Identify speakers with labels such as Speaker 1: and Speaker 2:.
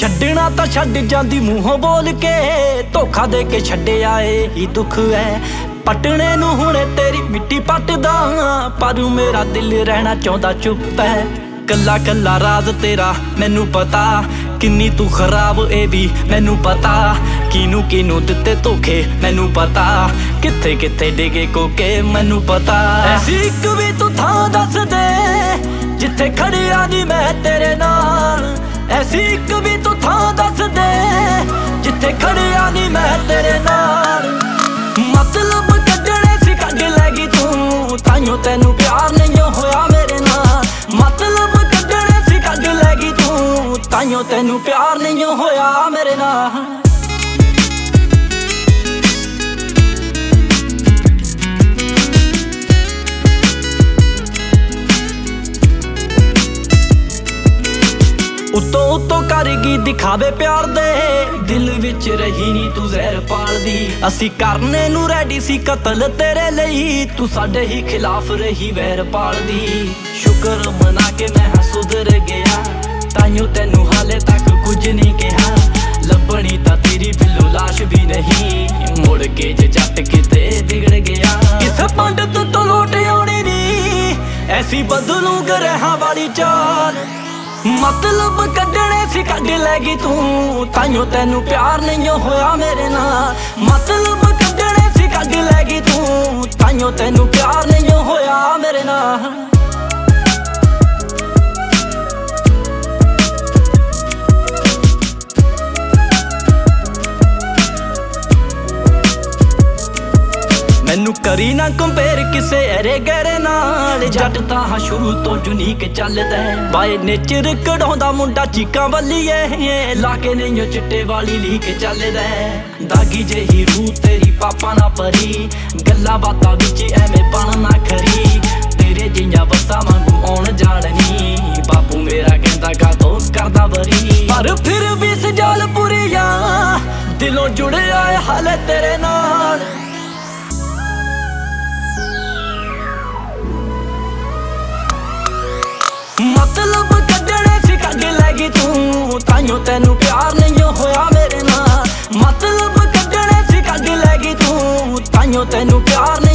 Speaker 1: ਛੱਡਣਾ ਤਾਂ ਛੱਡ ਜਾਂਦੀ ਮੂੰਹੋਂ ਬੋਲ ਕੇ, ਧੋਖਾ ਦੇ ਕੇ ਛੱਡਿਆ ਇਹੀ ਦੁੱਖ ਐ। ਪਟਣੇ ਨੂੰ ਹੁਣੇ ਤੇਰੀ ਮਿੱਟੀ ਪੱਟਦਾ, ਪਰ ਮੇਰਾ ਦਿਲ ਰਹਿਣਾ ਚਾਹੁੰਦਾ ਚੁੱਪ ਐ। ਕੱਲਾ ਕੱਲਾ ਰਾਜ਼ ਤੇਰਾ ਮੈਨੂੰ ਪਤਾ, ਕਿੰਨੀ ਤੂੰ ਖਰਾਬ ਇਹ ਵੀ ਮੈਨੂੰ ਪਤਾ। ਕਿਨੂੰ ਕਿਨੂੰ ਦਿੱਤੇ ਧੋਖੇ ਮੈਨੂੰ ਪਤਾ, ਕਿੱਥੇ ਕਿੱਥੇ ਡਿਗੇ ਕੋਕੇ ਮੈਨੂੰ ਪਤਾ। ਐਸੀ ਇੱਕ ਵੀ ਤੂੰ ਥਾਂ ਦੱਸ ਦੇ ਜਿੱਥੇ ਖੜਿਆ ਨੀ ਮੈਂ ਤੇਰੇ ਨਾਲ। ਐਸੀ ਇੱਕ ਵੀ ਤੂੰ ਥਾਂ ਦੱਸ ਦੇ ਜਿੱਥੇ ਖੜਿਆ ਨੀ ਮੈਂ ਤੇਰੇ ਨਾਲ। ਮਤਲਬ ਕੱਢਣੇ ਸੀ ਕੱਢ ਲੈ ਗਈ ਤੂੰ, ਤਾਈਓ ਤੈਨੂੰ ਪਿਆਰ ਨਹੀਂ ਹੋਇਆ ਮੇਰੇ ਨਾਲ। ਮਤਲਬ ਕੱਢਣੇ ਸੀ ਕੱਢ ਲੈ ਗਈ ਤੂੰ, ਤਾਈਓ ਤੈਨੂੰ ਪਿਆਰ ਨਹੀਂ ਹੋਇਆ ਮੇਰੇ ਨਾਲ। ਉੱਤੋਂ ਉੱਤੋਂ ਕਰ ਗਈ ਦਿਖਾਵੇ ਪਿਆਰ ਦੇ, ਦਿਲ ਵਿੱਚ ਰਹੀ ਨੀ ਤੂੰ ਜ਼ਹਿਰ ਪਾਲਦੀ। ਅਸੀਂ ਕਰਨੇ ਨੂੰ ਰੈਡੀ ਸੀ ਕਤਲ ਤੇਰੇ ਲਈ, ਤੂੰ ਸਾਡੇ ਹੀ ਖਿਲਾਫ ਰਹੀ ਵੈਰ ਪਾਲਦੀ। ਸ਼ੁਕਰ ਮਨਾ ਕੇ ਮੈਂ ਸੁਧਰ ਗਿਆ, ਤਾਈਓ ਤੈਨੂੰ ਹਾਲੇ ਤੱਕ ਕੁਝ ਨਹੀਂ ਕਿਹਾ। ਲੱਭਣੀ ਤਾਂ ਤੇਰੀ ਬਿੱਲੋ ਲਾਸ਼ ਵੀ ਨਹੀਂ, ਮੁੜ ਕੇ ਜੇ ਜੱਟ ਕਿਤੇ ਵਿਗੜ ਗਿਆ। ਇਸ ਪੰਡਤ ਤੋਂ ਲੋਟ ਆਉਣੀ ਨੀ, ਐਸੀ ਬਦਲੂ ਗਰਹਾਂ ਵਾਲੀ ਚਾਲ। ਮਤਲਬ ਕੱਢਣੇ ਸੀ ਕੱਢ ਲੈ ਗਈ ਤੂੰ, ਤਾਈਓ ਤੈਨੂੰ ਪਿਆਰ ਨਹੀਂ ਹੋਇਆ ਮੇਰੇ ਨਾਲ। ਮਤਲਬ ਕੱਢਣੇ ਸੀ ਕੱਢ ਲੈ ਗਈ ਤੂੰ, ਤਾਈਓ ਤੈਨੂੰ ਪਿਆਰ ਨਹੀਂ ਹੋਇਆ ਮੇਰੇ ਨਾਲ। ਮੈਨੂੰ ਕਰੀ ਨਾ ਕੰਪੇਅਰ ਕਿਸੇ ਐਰੇ ਗਹਿਰੇ ਨਾਲ, ਜੱਟ ਤਾਂ ਹਾਂ ਸ਼ੁਰੂ ਤੋਂ ਯੂਨੀਕ ਚੱਲਦਾ। ਬਾਏ ਨੇਚਰ ਕਢਾਉਂਦਾ ਮੁੰਡਾ ਚੀਕਾਂ ਵੱਲੀਏ, ਲਾ ਕੇ ਨਹੀਂ ਚਿੱਟੇ ਵਾਲੀ ਲੀਕ ਚੱਲਦਾ। ਦਾਗੀ ਜਿਹੀ ਰੂਹ ਤੇਰੀ ਪਾਪਾ ਨਾ ਪਰੀ, ਗੱਲਾਂ ਬਾਤਾਂ ਵਿੱਚ ਐਵੇਂ ਬਣ ਨਾ ਖਰੀ। ਤੇਰੇ ਜਿਹੀਆਂ ਬੱਸਾਂ ਵਾਂਗੂ ਆਉਣ ਜਾਣਨੀ, ਬਾਪੂ ਮੇਰਾ ਕਹਿੰਦਾ ਕਾਤੋਂ ਕਰਦਾ ਵਰੀ। ਪਰ ਫਿਰ ਵੀ ਸਜਾਲ ਪੁਰੀਆ ਦਿਲੋਂ ਜੁੜਿਆ ਹਾਲੇ ਤੇਰੇ ਨਾਲ। ਮਤਲਬ ਕੱਢਣੇ ਸੀ ਕੱਢ ਲੈ ਗਈ ਤੂੰ, ਤਾਈਓ ਤੈਨੂੰ ਪਿਆਰ ਨਹੀਂ ਹੋਇਆ ਮੇਰੇ ਨਾਲ। ਮਤਲਬ ਕੱਢਣੇ ਸੀ ਕੱਢ ਲੈ ਗਈ ਤੂੰ, ਤਾਈਓ ਤੈਨੂੰ ਪਿਆਰ ਨਹੀਂ